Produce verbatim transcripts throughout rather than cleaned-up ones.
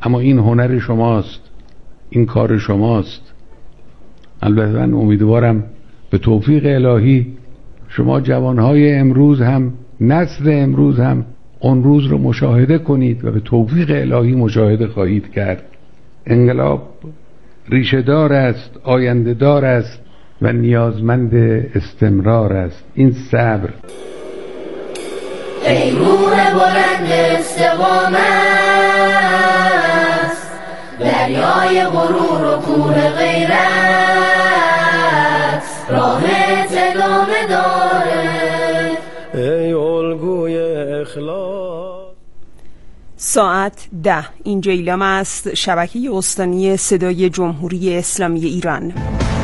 اما این هنر شماست، این کار شماست. البته من امیدوارم به توفیق الهی شما جوانهای امروز هم، نسل امروز هم اون روز رو مشاهده کنید و به توفیق الهی مشاهده خواهید کرد. انقلاب ریشه دار است، آینده دار است و نیازمند استمرار است. این صبر. ای روح بلند استقامت، دریای غرور و کور غیرت، راه ادامه داره. ای الگوی اخلاص. ساعت ده. اینجا ایلام است، شبکه استانی صدای جمهوری اسلامی ایران.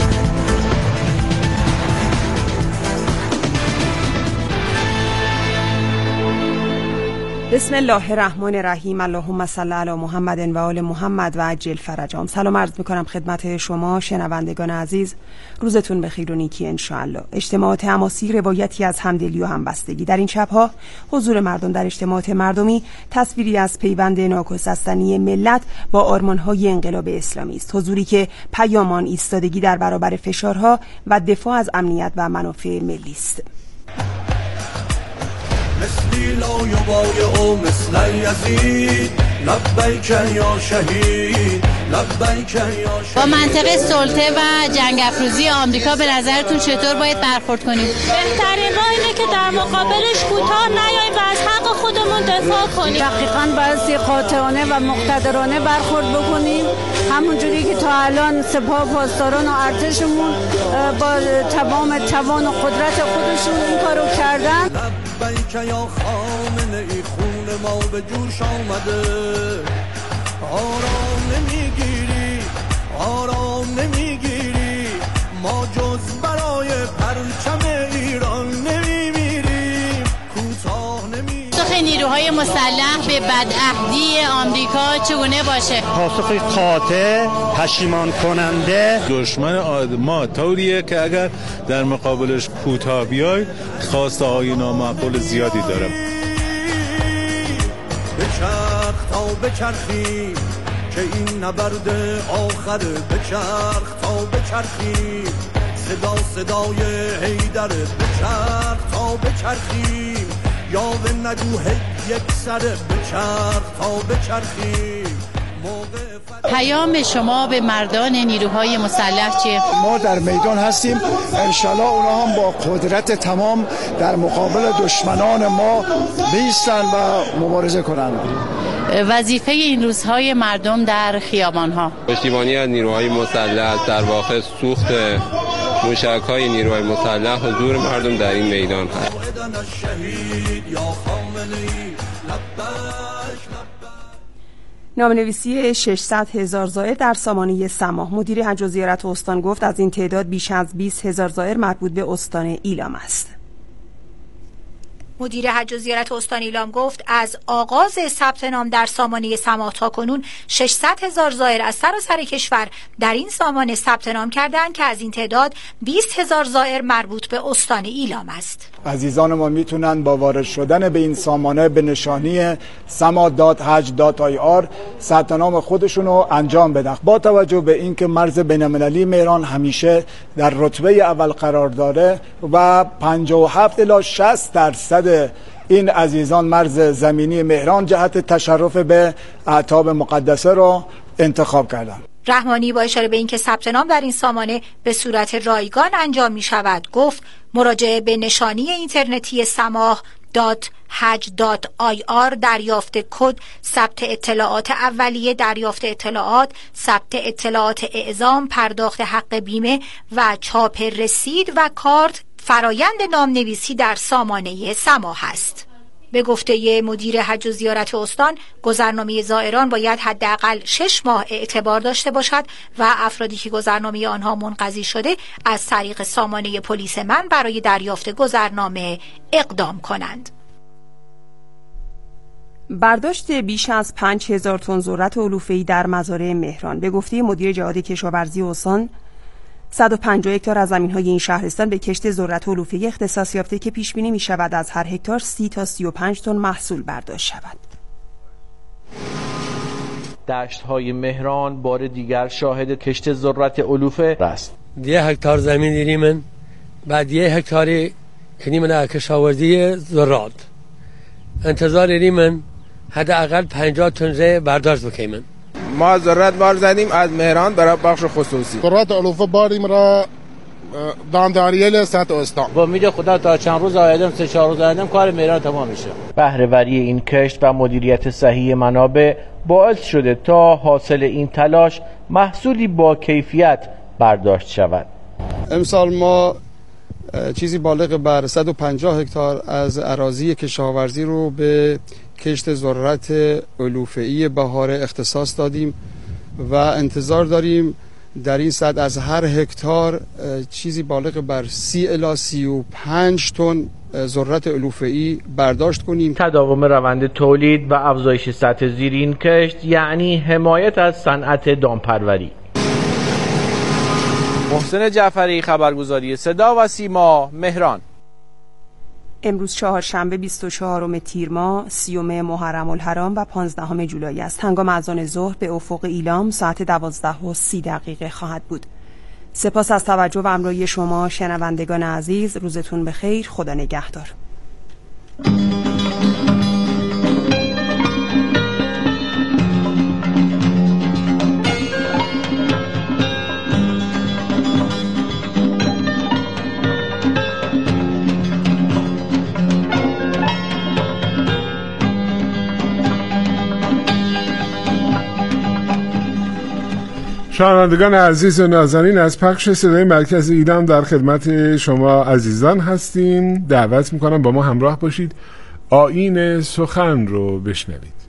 بسم الله الرحمن الرحیم. اللهم صل علی محمد و آل محمد و عجل فرجهم. سلام عرض میکنم خدمت شما شنوندگان عزیز، روزتون بخیر و نیکی انشاءالله. اجتماعات حماسی روایتی از همدلی و همبستگی. در این شبها حضور مردم در اجتماعات مردمی تصویری از پیوند ناگسستنی ملت با آرمانهای انقلاب اسلامی است، حضوری که پیامان ایستادگی در برابر فشارها و دفاع از امنیت و منافع ملی است. مثلی لا یبای او مثل یزید، لبیک یا شهید، لبیک یا شهید. با منطقه سلطه و جنگ افروزی آمریکا به نظرتون چطور باید برخورد کنیم؟ بهترین راه اینه که در مقابلش کوتاه نیاییم و از حق خودمون دفاع کنیم. دقیقاً بایستی قاطعانه و مقتدرانه برخورد بکنیم، همونجوری که تا الان سپاه پاسداران و ارتشمون با تمام توان و قدرت خودشون این کارو کردن. لبیک یا خامنه ای، خون ما به جوش آمده، آرام نمیگیری، آرام نمیگیری، ما جز برای پرچم ایران نمیمیریم، کوتاه نمیگیریم. پاسخ نیروهای مسلح به بدعهدی آمریکا چگونه باشه؟ پاسخ قاطع، پشیمان کننده. دشمن ما طوریه که اگر در مقابلش کوتاه بیای خواسته های نامعقول زیادی دارم. بچرخ تا بچرخیم که این نبرد آخره، بچرخ تا بچرخیم صدا صدای حیدره، بچرخ تا بچرخیم یاوه نگو هی یک سره، بچرخ تا بچرخیم. پیام شما به مردان نیروهای مسلح چیه؟ ما در میدان هستیم، انشالله اونا هم با قدرت تمام در مقابل دشمنان ما بیستن و مبارزه کنند. وظیفه این روزهای مردم در خیابانها پشتیبانی از نیروهای مسلح، در واقع سوخت موشک‌های نیروهای مسلح، حضور مردم در این میدان هست. نامه‌نویسی ششصد هزار زائر در سامانه سماح. مدیر حج و زیارت استان گفت از این تعداد بیش از بیست هزار زائر مربوط به استان ایلام است. مدیر حج و زیارت استان ایلام گفت از آغاز ثبت نام در سامانه سماح تا کنون ششصد هزار زائر از سراسر کشور در این سامانه ثبت نام کردند که از این تعداد بیست هزار زائر مربوط به استان ایلام است. عزیزان ما میتونن با وارد شدن به این سامانه به نشانی سما دات حج دات آی آر ثبت نام خودشون رو انجام بدن. با توجه به اینکه مرز بین‌المللی مهران همیشه در رتبه اول قرار داره و پنجاه و هفت الی شصت درصد این عزیزان مرز زمینی مهران جهت تشرف به اعتاب مقدسه رو انتخاب کردن. رحمانی با اشاره به اینکه ثبت نام در این سامانه به صورت رایگان انجام می شود گفت مراجعه به نشانی اینترنتی سماح دات حج دات آی آر، دریافت کد، ثبت اطلاعات اولیه، دریافت اطلاعات، ثبت اطلاعات اعزام، پرداخت حق بیمه و چاپ رسید و کارت فرایند نامنویسی در سامانه سماح است. به گفته مدیر حج و زیارت استان، گذرنامه زائران باید حداقل شش ماه اعتبار داشته باشد و افرادی که گذرنامه آنها منقضی شده از طریق سامانه پلیس من برای دریافت گذرنامه اقدام کنند. برداشت بیش از پنج هزار تن ذرت علوفه‌ای در مزارع مهران. به گفته مدیر جهاد کشاورزی استان، صد و پنجاه هکتار از زمین‌های این شهرستان به کشت ذرت علوفه‌ای اختصاص یافته که پیش بینی می‌شود از هر هکتار سی تا سی و پنج تن محصول برداشت شود. دشت‌های مهران بار دیگر شاهد کشت ذرت علوفه است. یه هکتار زمین داریم من، بعد یه هکتاری یعنی من کشاورزی ذرات انتظار داریم من حداقل پنجاه تن ز برداشت بکنیم. ما ذرت بار زدیم از مهران برای بخش خصوصی. ذرت علوفه باریم را دامداریل سطح استان. با امید خدا تا چند روز آیدم سه چهار روز آیدم کار مهران تمام میشه. بهره‌وری این کشت و مدیریت صحیح منابع باعث شده تا حاصل این تلاش محصولی با کیفیت برداشت شود. امسال ما چیزی بالغ بر صد و پنجاه هکتار از اراضی کشاورزی رو به کشت ذرت علوفه‌ای بهاره اختصاص دادیم و انتظار داریم در این سد از هر هکتار چیزی بالغ بر سی الی سی و پنج تن ذرت علوفه‌ای برداشت کنیم. تداوم روند تولید و افزایش سطح زیر این کشت یعنی حمایت از صنعت دامپروری. محسن جعفری، خبرگزاری صدا و سیما، مهران. امروز چهارشنبه بیست و چهارم تیر ماه، سیوم محرم الحرام و پانزدهم جولای است. هنگام اذان ظهر به افق ایلام ساعت دوازده و سی دقیقه خواهد بود. سپاس از توجه و همراهی شما شنوندگان عزیز. روزتون بخیر. خدا نگهدار. شنوندگان عزیز و نازنین، از پخش صدای مرکز ایلام در خدمت شما عزیزان هستیم. دعوت میکنم با ما همراه باشید، آیین سخن رو بشنوید.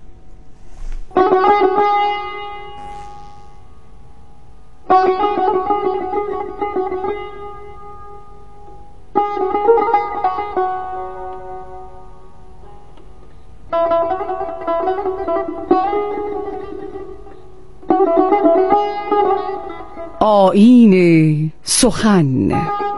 آیین سخن.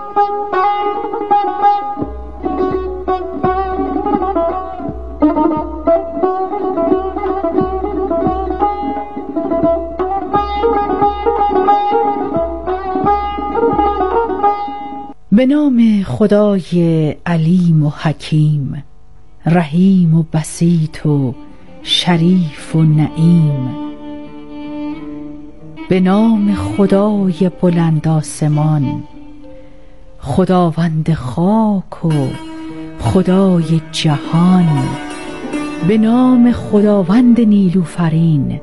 به نام خدای علیم و حکیم، رحیم و بسیط و شریف و نعیم. به نام خدای بلند آسمان، خداوند خاک و خدای جهان. به نام خداوند نیلوفرین،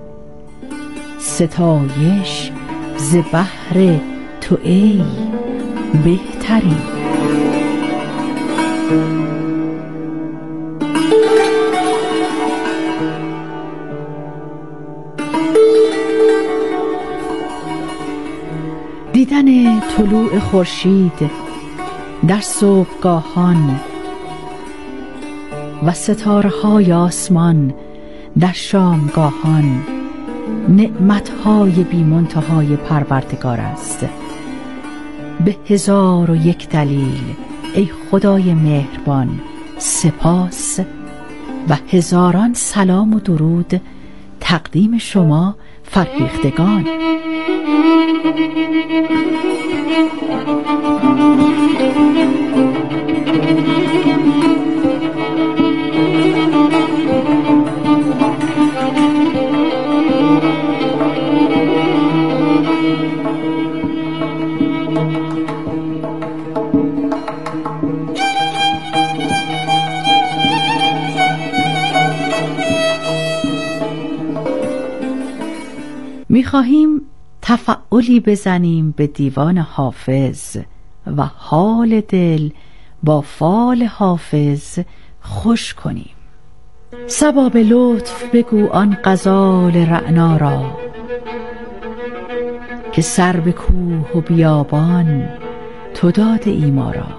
ستایش ز بحر تو ای بهترین. دیدن طلوع خورشید در صبحگاهان و ستاره‌های آسمان در شامگاهان نعمت‌های بی منتهای پروردگار است. به هزار و یک دلیل ای خدای مهربان سپاس و هزاران سلام و درود تقدیم شما فرهیختگان. می‌خواهیم تفعلی بزنیم به دیوان حافظ و حال دل با فال حافظ خوش کنیم. صبا به لطف بگو آن غزال رعنا را که سر به کوه و بیابان تو داده ای ما را.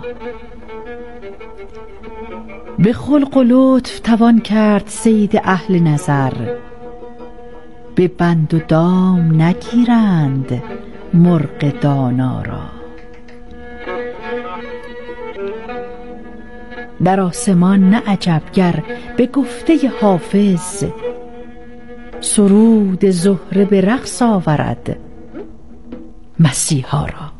به خلق و لطف توان کرد صید اهل نظر، به بند و دام نگیرند مرغ دانا را. در آسمان نه عجب گر به گفته حافظ سرود زهره به رقص آورد مسیحا را.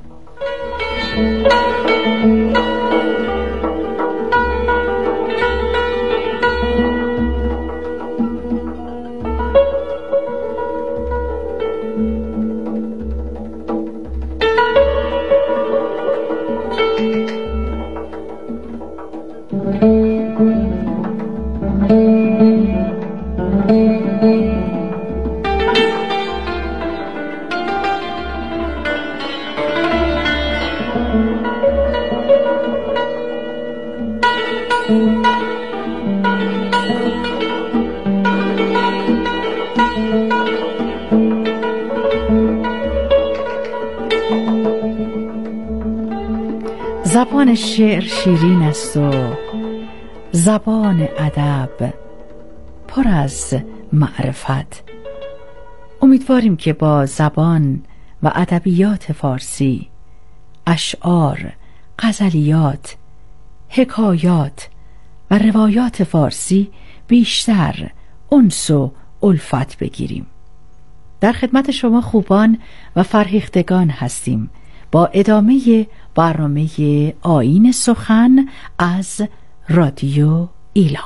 زبان شعر شیرین است و زبان ادب پر از معرفت. امیدواریم که با زبان و ادبیات فارسی، اشعار، غزلیات، حکایات و روایات فارسی بیشتر انس و الفت بگیریم. در خدمت شما خوبان و فرهیختگان هستیم با ادامه برنامه آیین سخن از رادیو ایلام.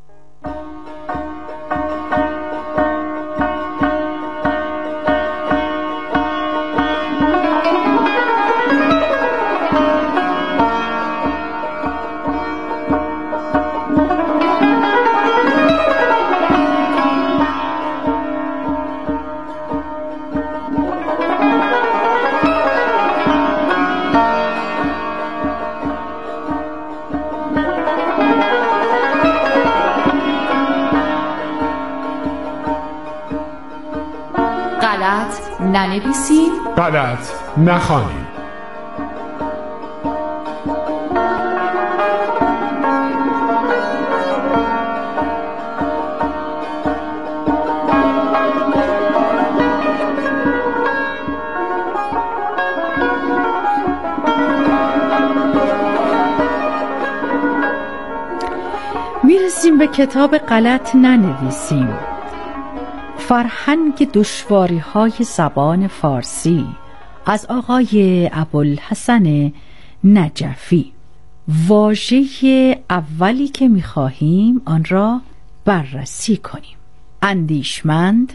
غلط ننویسیم، غلط نخوانیم. میرسیم به کتاب غلط ننویسیم، فرهنگ دشواری های زبان فارسی از آقای ابوالحسن نجفی. واژه اولی که می‌خواهیم آن را بررسی کنیم: اندیشمند،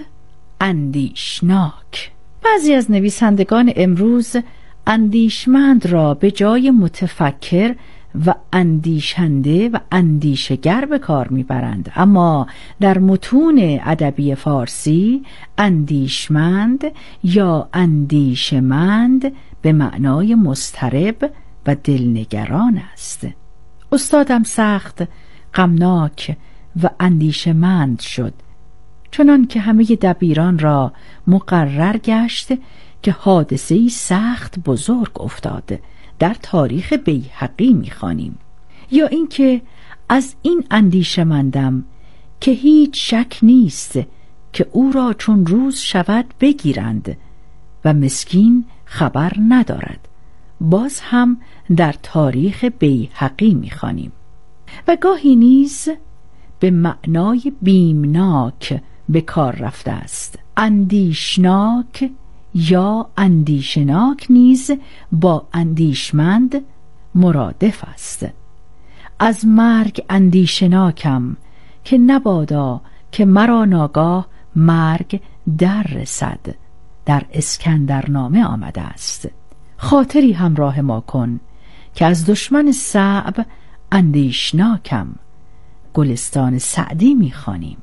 اندیشناک. بعضی از نویسندگان امروز اندیشمند را به جای متفکر و اندیشنده و اندیشگر به کار میبرند، اما در متون ادبی فارسی اندیشمند یا اندیشمند به معنای مضطرب و دلنگران است. استادم سخت غمناک و اندیشمند شد، چنان که همه دبیران را مقرر گشت که حادثه‌ای سخت بزرگ افتاد. در تاریخ بیهقی می‌خوانیم. یا اینکه از این اندیشمندم که هیچ شک نیست که او را چون روز شود بگیرند و مسکین خبر ندارد. باز هم در تاریخ بیهقی می‌خوانیم. و گاهی نیز به معنای بیمناک به کار رفته است. اندیشناک یا اندیشناک نیز با اندیشمند مرادف است. از مرگ اندیشناکم که نبادا که مرا ناگاه مرگ در رسد، در اسکندرنامه آمده است. خاطری همراه ما کن که از دشمن صعب اندیشناکم. گلستان سعدی می‌خوانیم.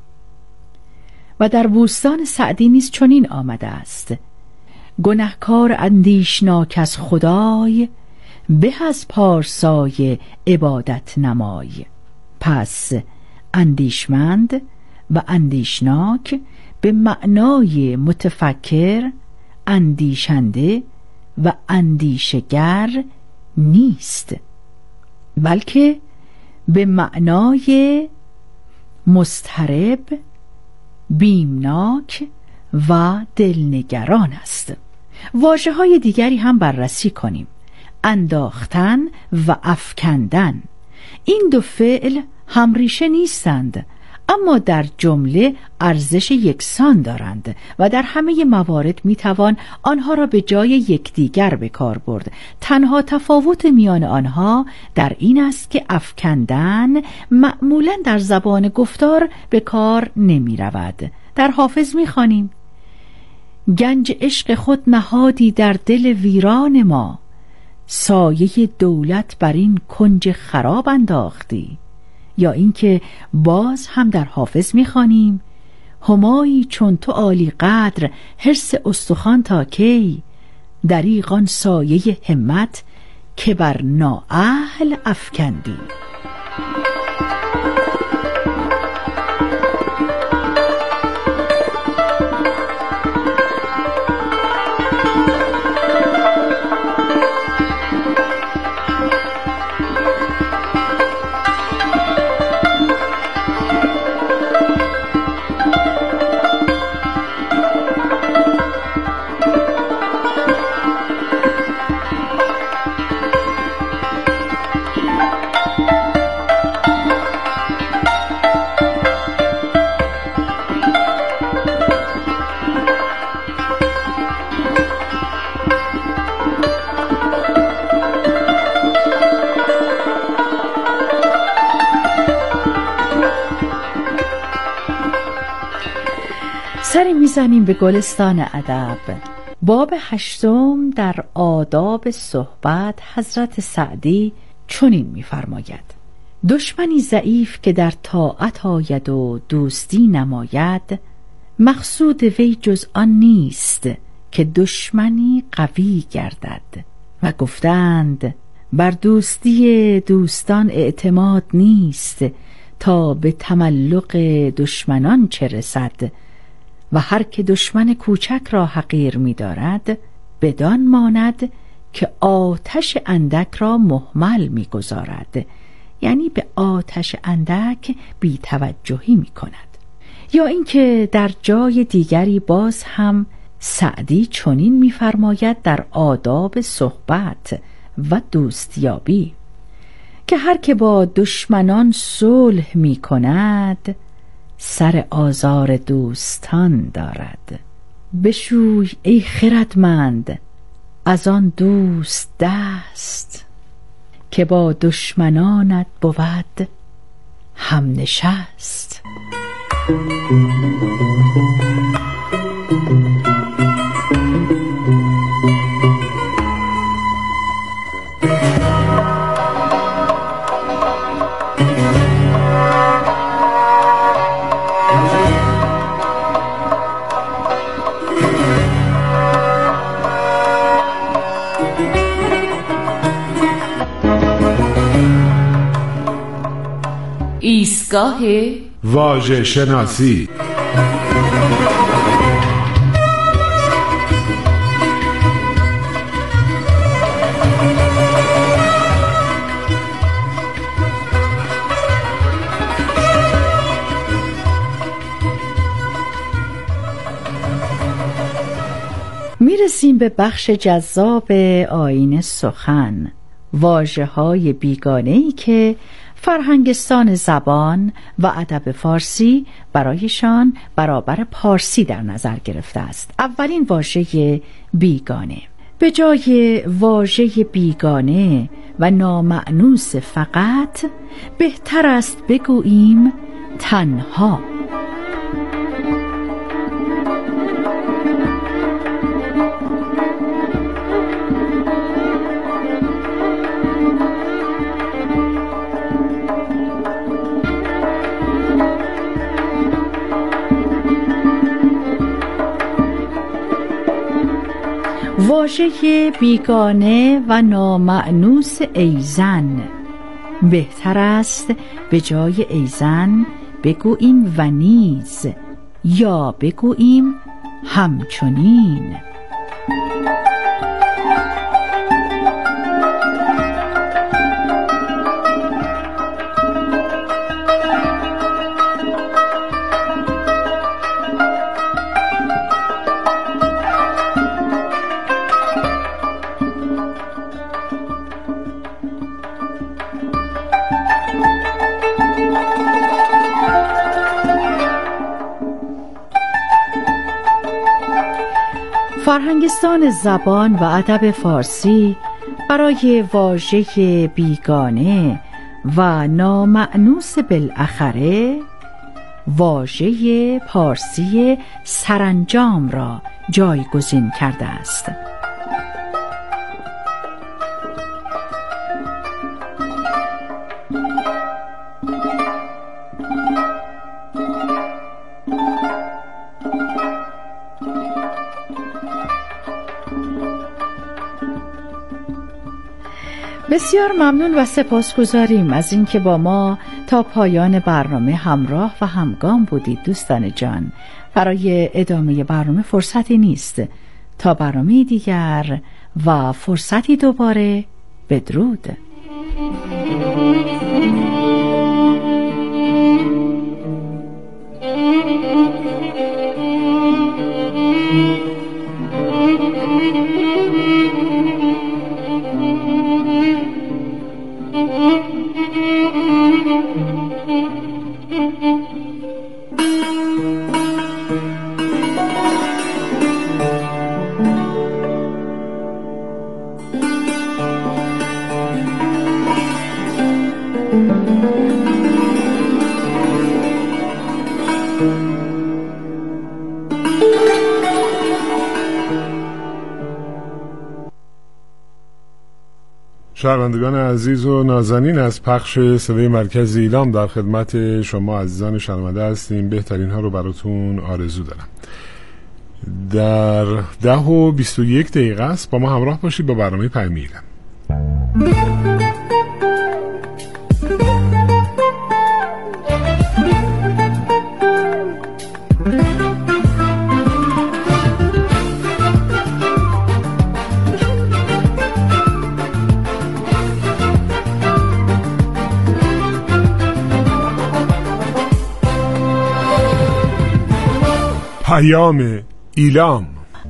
و در بوستان سعدی نیز چنین آمده است: گنهکار اندیشناک از خدای، به از پارسای عبادت نمای. پس اندیشمند و اندیشناک به معنای متفکر، اندیشنده و اندیشگر نیست، بلکه به معنای مضطرب، بیمناک و دلنگران است. واژه های دیگری هم بررسی کنیم: انداختن و افکندن. این دو فعل هم ریشه نیستند، اما در جمله ارزش یکسان دارند و در همه موارد میتوان آنها را به جای یکدیگر به کار برد. تنها تفاوت میان آنها در این است که افکندن معمولا در زبان گفتار به کار نمی رود. در حافظ میخوانیم: گنج عشق خود نهادی در دل ویران ما، سایه دولت بر این کنج خراب انداختی. یا اینکه باز هم در حافظ میخوانیم: همایی چون تو عالی قدر حرص استخوان تا کی، دریغ آن سایه همت که بر نااهل افکندی. سری میزنیم به گلستان ادب. باب هشتم در آداب صحبت. حضرت سعدی چنین می‌فرماید: دشمنی ضعیف که در طاعت آید و دوستی نماید، مقصود وی جز آن نیست که دشمنی قوی گردد. و گفتند بر دوستی دوستان اعتماد نیست، تا به تملق دشمنان چه رسد. و هر که دشمن کوچک را حقیر می دارد، بدان ماند که آتش اندک را مهمل می گذارد، یعنی به آتش اندک بی توجهی می کند. یا اینکه در جای دیگری باز هم سعدی چنین می فرماید در آداب صحبت و دوستیابی که هر که با دشمنان صلح می کند، سر آزار دوستان دارد. بشوی ای خردمند از آن دوست دست، که با دشمنانت بود هم نشست. ایستگاه واژه شناسی. میرسیم به بخش جذاب آیین سخن. واژه‌های بیگانه‌ای که فرهنگستان زبان و ادب فارسی برایشان برابر پارسی در نظر گرفته است. اولین واژه بیگانه. به جای واژه بیگانه و نامأنوس فقط، بهتر است بگوییم تنها. واژه بیگانه و نامأنوس ایزن. بهتر است به جای ایزن بگوییم و نیز، یا بگوییم همچنین. فرهنگستان زبان و ادب فارسی برای واژه بیگانه و نامأنوس بالاخره واژه پارسی سرانجام را جایگزین کرده است. بسیار ممنون و سپاسگزاریم از اینکه با ما تا پایان برنامه همراه و همگام بودید. دوستان جان، برای ادامه برنامه فرصتی نیست. تا برنامه دیگر و فرصتی دوباره، بدرود. شنوندگان عزیز و نازنین، از پخش صدای مرکز ایلام در خدمت شما عزیزان شنونده هستیم. بهترین ها رو براتون آرزو دارم. در ده و بیست و یک دقیقه است. با ما همراه باشید با برنامه پیام ایلام. پیام ایلام.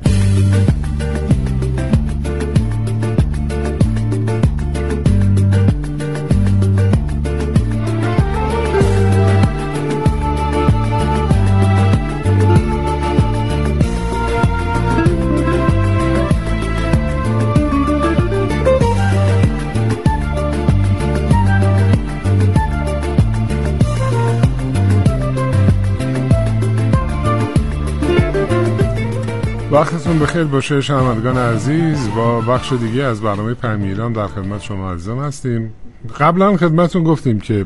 وقتتون بخیر باشه شنوندگان عزیز. با بخش دیگه از برنامه پیام ایلام در خدمت شما عزیزان هستیم. قبلا خدمتتون گفتیم که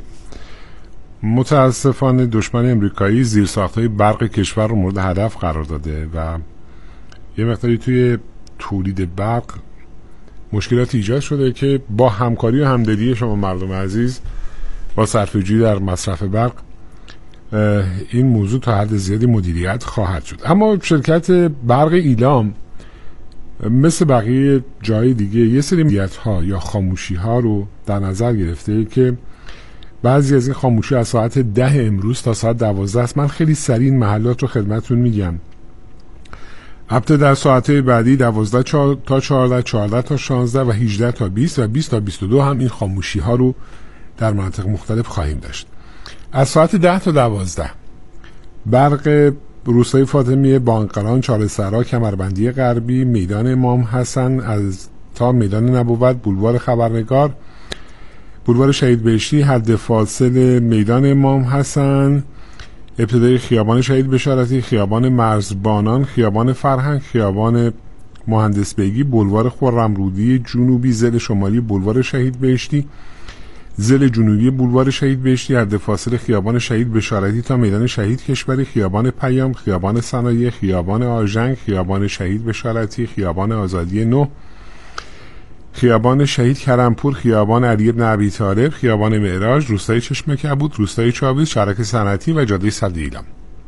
متاسفانه دشمن امریکایی زیرساخت‌های برق کشور رو مورد هدف قرار داده و یه مقداری توی تولید برق مشکلات ایجاد شده که با همکاری و همدلی شما مردم عزیز با صرفه‌جویی در مصرف برق این موضوع تا حد زیادی مدیریت خواهد شد. اما شرکت برق ایلام مثل بقیه جای دیگه یه سری مدیریت‌ها یا خاموشی‌ها رو در نظر گرفته که بعضی از این خاموشی از ساعت ده امروز تا ساعت دوازده است. من خیلی سریع این محلات رو خدمتتون میگم. البته در ساعت‌های بعدی دوازده تا چهارده، چهارده تا شانزده و هجده تا بیست و بیست تا بیست و دو هم این خاموشی‌ها رو در مناطق مختلف خواهیم داشت. از ساعت ده تا دوازده برق روستای فاطمیه، بانقران، چاله‌سرا، کمربندی غربی، میدان امام حسن از تا میدان نبوت، بولوار خبرنگار، بولوار شهید بهشتی، حد فاصل میدان امام حسن، ابتدای خیابان شهید بشارتی، خیابان مرزبانان، خیابان فرهنگ، خیابان مهندس بیگی، بولوار خرمرودی جنوبی، ضلع شمالی بولوار شهید بهشتی، ضلع جنوبی بولوار شهید بهشتی، حد فاصل خیابان شهید بشارتی تا میدان شهید کشوری، خیابان پیام، خیابان صنایع، خیابان آژنگ، خیابان شهید بشارتی، خیابان آزادی نو، خیابان شهید کرمپور، خیابان علی بن ابی طالب، خیابان معراج، روستای چشمه کبود، روستای چاویز، شهرک صنعتی و جاده صدر ایلام.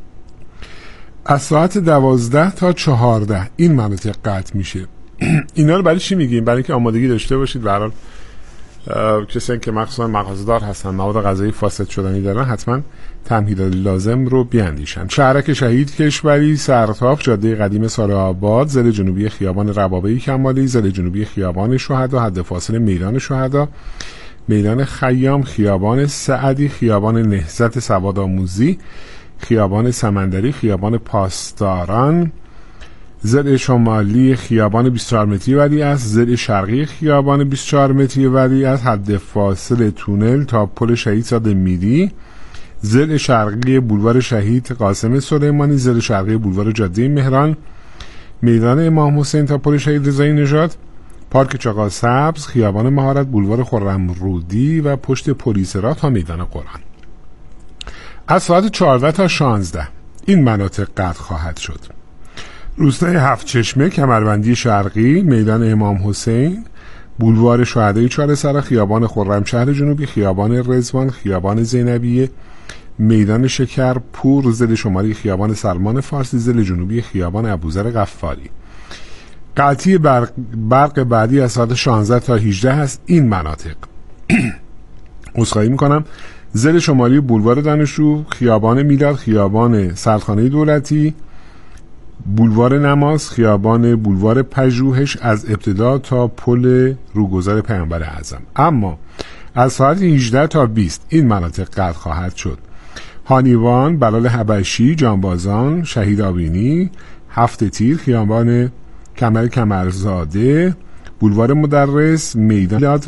از ساعت دوازده تا چهارده این مناطق قطع میشه. اینا رو برای چی میگیم؟ برای اینکه آمادگی داشته باشید. به هر حال کسایی که مخصوصا مغازه‌دار هستن، مواد غذایی فاسد شدنی دارن، حتما تمهیدات لازم رو بیاندیشن. شهرک شهید کشوری، سرتاف، جاده قدیم صالح آباد، ضلع جنوبی خیابان ربابه‌ای کمالی، ضلع جنوبی خیابان شهدا، حد فاصل میدان شهدا، میدان خیام، خیابان سعدی، خیابان نهضت سوادآموزی، خیابان سمندری، خیابان پاسداران، ضلع شمالی خیابان بیست و چهار متری ولیعصر، ضلع شرقی خیابان بیست و چهار متری ولیعصر، حد فاصل تونل تا پل شهید صادق میری، ضلع شرقی بولوار شهید قاسم سلیمانی، ضلع شرقی بولوار جاده مهران، میدان امام حسین تا پل شهید رضایی نژاد، پارک چاقا سبز، خیابان مهارت، بولوار خرم‌رودی و پشت پلیس راه تا میدان قرآن. از ساعت چهارده تا شانزده این مناطق قطع خواهد شد: روستای هفت چشمه، کمربندی شرقی، میدان امام حسین، بولوار شهدای چهار سرا، خیابان خرمشهر جنوبی، خیابان رضوان، خیابان زینبیه، میدان شکرپور، ضلع شمالی خیابان سلمان فارسی، ضلع جنوبی خیابان ابوذر غفاری. قطعی برق, برق بعدی از ساعت شانزده تا هجده هست این مناطق. عذرخواهی میکنم: ضلع شمالی بولوار دانشجو، خیابان میلاد، خیابان سلطانه دولتی، بولوار نماز، خیابان بولوار پژوهش از ابتدا تا پل روگذار پیامبر اعظم. اما از ساعت هجده تا بیست این مناطق قطع خواهد شد: هانیوان، بلال حبشی، جانبازان، شهید آبینی، هفت تیر، خیابان کمر کمرزاده، بولوار مدرس، میدان میلاد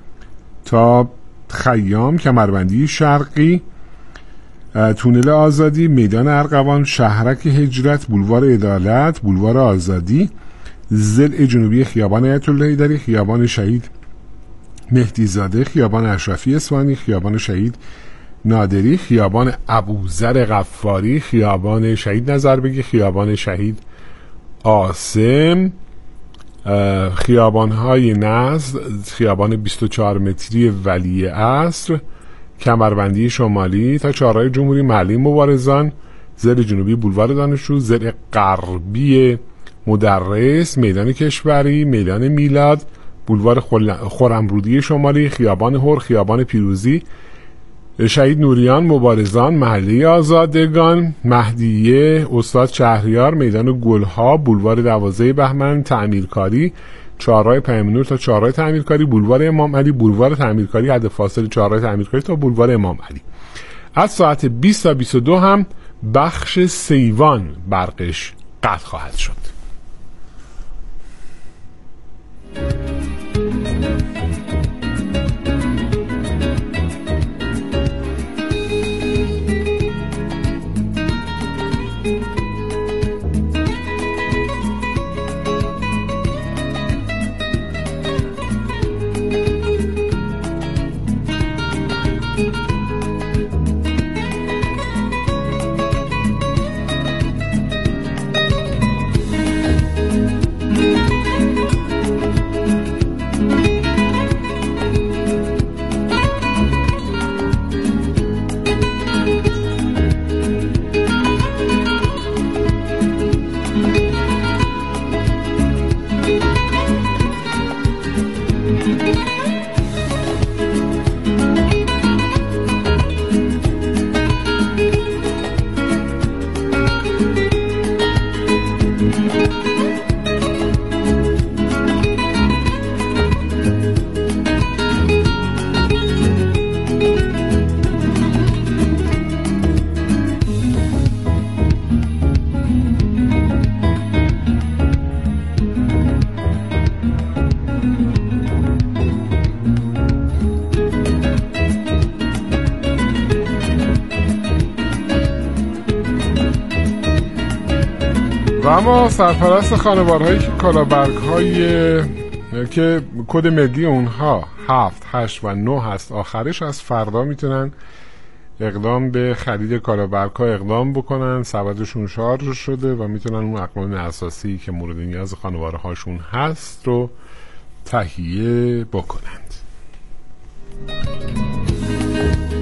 تا خیام، کمربندی شرقی، تونل آزادی، میدان ارغوان، شهرک هجرت، بولوار عدالت، بولوار آزادی، ضلع جنوبی خیابان آیت الله حیدری، خیابان شهید مهدی زاده، خیابان اشرفی اصفهانی، خیابان شهید نادری، خیابان ابوذر غفاری، خیابان شهید نظربگی، خیابان شهید عاصم، خیابان‌های نزد، خیابان بیست و چهار متری ولیعصر، کمربندی شمالی تا چهارراه جمهوری، محله مبارزان، ضلع جنوبی بولوار دانشجو، ضلع غربی مدرس، میدان کشوری، میدان میلاد، بولوار خرم‌رودی شمالی، خیابان هور، خیابان پیروزی، شهید نوریان، مبارزان، محله آزادگان، مهدیه، استاد شهریار، میدان گلها، بولوار دوازده بهمن، تعمیرکاری، چهارراه پیام‌نور تا چهارراه تعمیرکاری، بولوار امام علی، بولوار تعمیرکاری، حد فاصل چهارراه تعمیرکاری تا بولوار امام علی. از ساعت بیست تا بیست و دو هم بخش سیوان برقش قطع خواهد شد. و اما سرپرست خانوارهایی که کالابرگ های که کد ملی اونها هفت، هشت و نه هست آخرش، از فردا میتونن اقدام به خرید کالابرگ ها اقدام بکنن. سبدشون شارژ شده و میتونن اون اقلام اساسی که مورد نیاز خانواره هاشون هست رو تهیه بکنند.